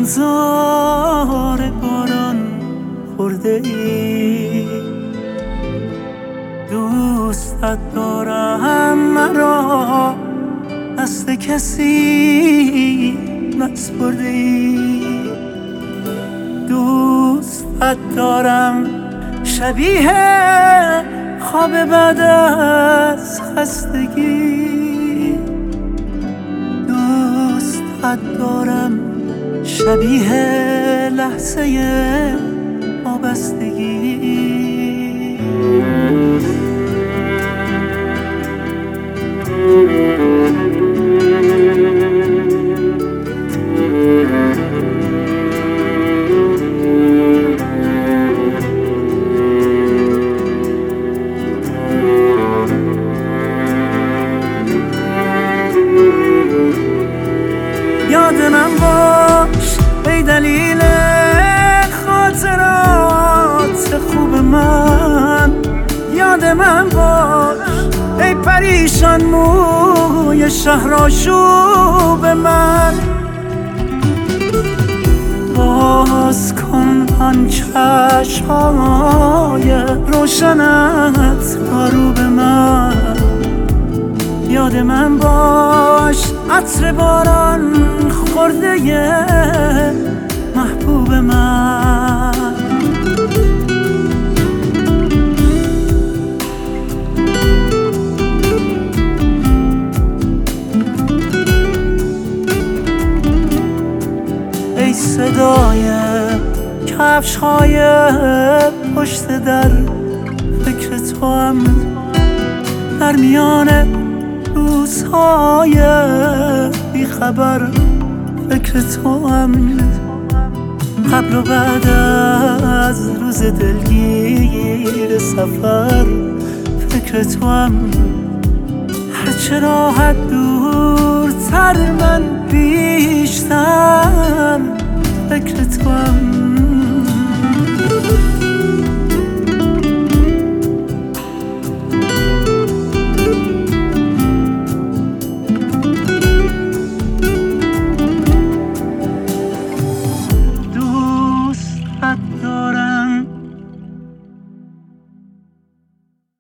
گلزار باران خورده ای، دوستت دارم مرا دست کسی نسپرده ای، دوستت دارم شبیه خواب بعد از خستگی، دوستت دارم شبیه لحظه وابستگی. یاد من باش ای دلیل خاطرات خوب من، یاد من باش ای پریشان موی شهرآشوب من، باز کن آن چشم‌های روشنت رو به من، یاد من باش عطر باران خورده محبوب من. ای صدای کفش‌های پشت در، فکر توام در میان روزهای بیخبر، فکر توام قبل و بعد از روز دلگیر سفر، فکر توام هرچه راحت دورتر من بیشتر، فکر توام